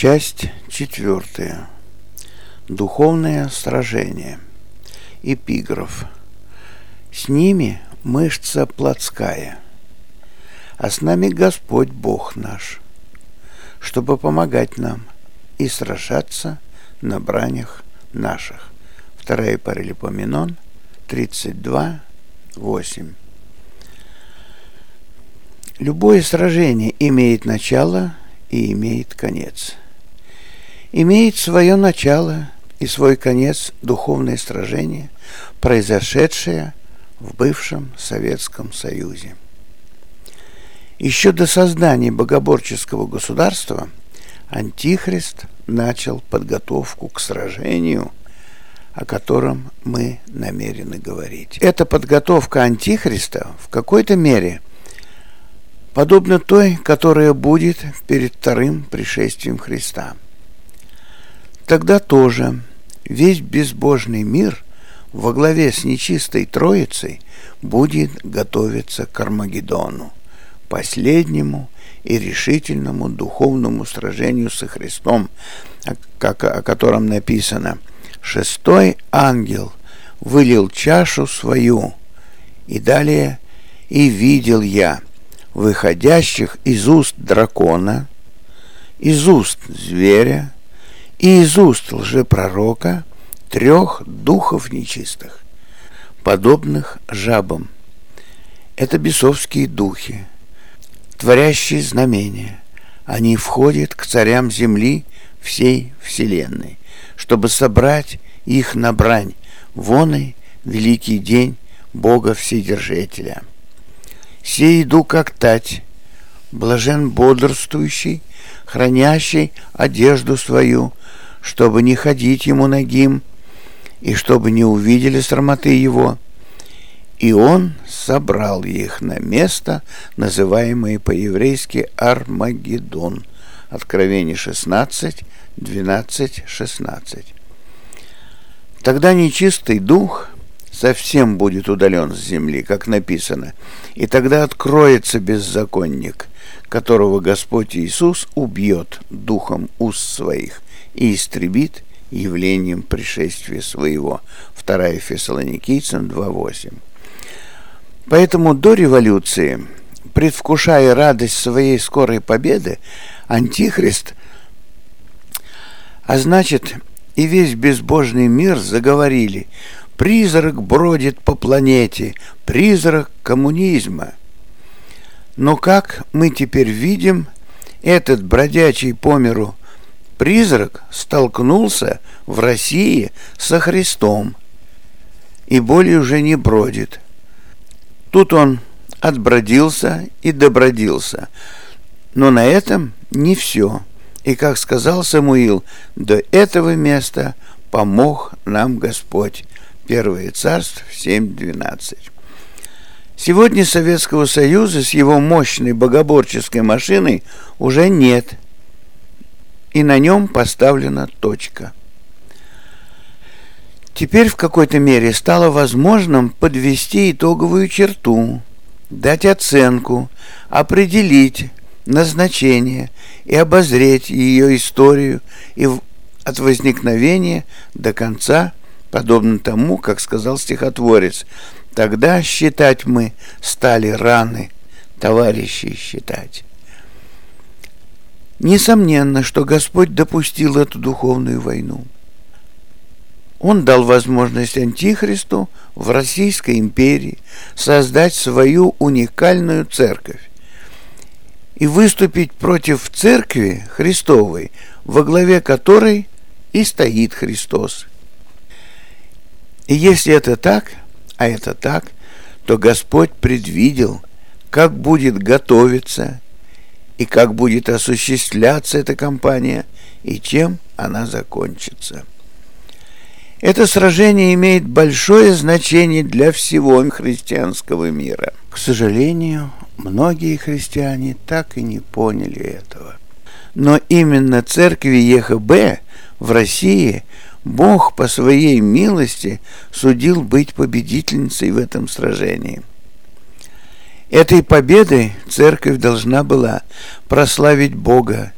Часть 4. Духовное сражение. Эпиграф. С ними мышца плотская, а с нами Господь Бог наш, чтобы помогать нам и сражаться на бранях наших. 2 Паралипоменон 32:8. Любое сражение имеет начало и имеет конец. Имеет свое начало и свой конец духовное сражение, произошедшее в бывшем Советском Союзе. Еще до создания богоборческого государства Антихрист начал подготовку к сражению, о котором мы намерены говорить. Эта подготовка Антихриста в какой-то мере подобна той, которая будет перед вторым пришествием Христа. Тогда тоже весь безбожный мир во главе с нечистой Троицей будет готовиться к Армагеддону, последнему и решительному духовному сражению со Христом, о котором написано: «Шестой ангел вылил чашу свою, и далее, и видел я выходящих из уст дракона, из уст зверя и из уст лжепророка 3 духов нечистых, подобных жабам». Это бесовские духи, творящие знамения. Они входят к царям земли всей вселенной, чтобы собрать их на брань в оный великий день Бога Вседержителя. «Сей иду, как тать, блажен бодрствующий, хранящий одежду свою, чтобы не ходить ему нагим, и чтобы не увидели срамоты его. И он собрал их на место, называемое по-еврейски Армагеддон». Откровение 16, 12, 16. Тогда нечистый дух совсем будет удален с земли, как написано, и тогда откроется беззаконник, которого Господь Иисус убьет духом уст своих и истребит явлением пришествия своего. 2 Фессалоникийцам 2:8. Поэтому до революции, предвкушая радость своей скорой победы, Антихрист, а значит и весь безбожный мир, заговорили: призрак бродит по планете, призрак коммунизма. Но, как мы теперь видим, этот бродячий по миру призрак столкнулся в России со Христом и более уже не бродит. Тут он отбродился и добродился. Но на этом не все. И, как сказал Самуил, до этого места помог нам Господь. 1 Царств 7:12. Сегодня Советского Союза с его мощной богоборческой машиной уже нет, и на нем поставлена точка. Теперь в какой-то мере стало возможным подвести итоговую черту, дать оценку, определить назначение и обозреть ее историю и от возникновения до конца, подобно тому, как сказал стихотворец: «Тогда считать мы стали раны, товарищи считать». Несомненно, что Господь допустил эту духовную войну. Он дал возможность Антихристу в Российской империи создать свою уникальную церковь и выступить против церкви Христовой, во главе которой и стоит Христос. И если это так, а это так, то Господь предвидел, как будет готовиться и как будет осуществляться эта кампания и чем она закончится. Это сражение имеет большое значение для всего христианского мира. К сожалению, многие христиане так и не поняли этого. Но именно церкви ЕХБ в России Бог по своей милости судил быть победительницей в этом сражении. Этой победой церковь должна была прославить Бога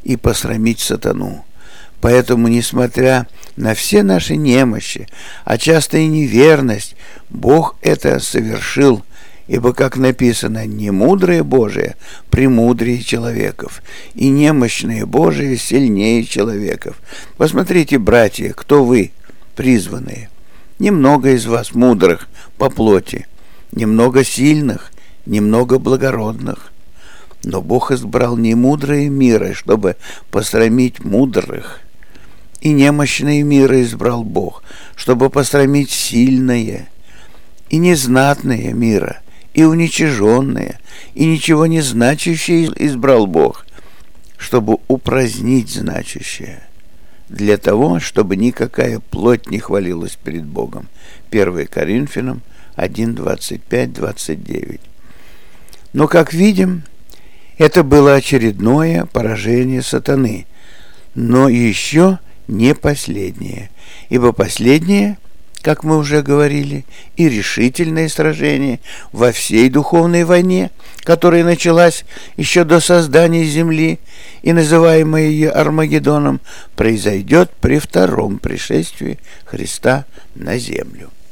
и посрамить сатану. Поэтому, несмотря на все наши немощи, а часто и неверность, Бог это совершил, ибо, как написано, немудрые Божие премудрее человеков, и немощные Божие сильнее человеков. Посмотрите, братья, кто вы, призванные. Немного из вас мудрых по плоти, немного сильных, немного благородных. Но Бог избрал немудрые мира, чтобы посрамить мудрых, и немощные мира избрал Бог, чтобы посрамить сильные, и незнатные мира, и уничиженные, и ничего не значащие избрал Бог, чтобы упразднить значащее, для того, чтобы никакая плоть не хвалилась перед Богом. 1 Коринфянам 1, 25, 29. Но, как видим, это было очередное поражение сатаны, но еще не последнее, ибо последнее, как мы уже говорили, и решительное сражение во всей духовной войне, которая началась еще до создания земли и называемая ее Армагеддоном, произойдет при втором пришествии Христа на землю.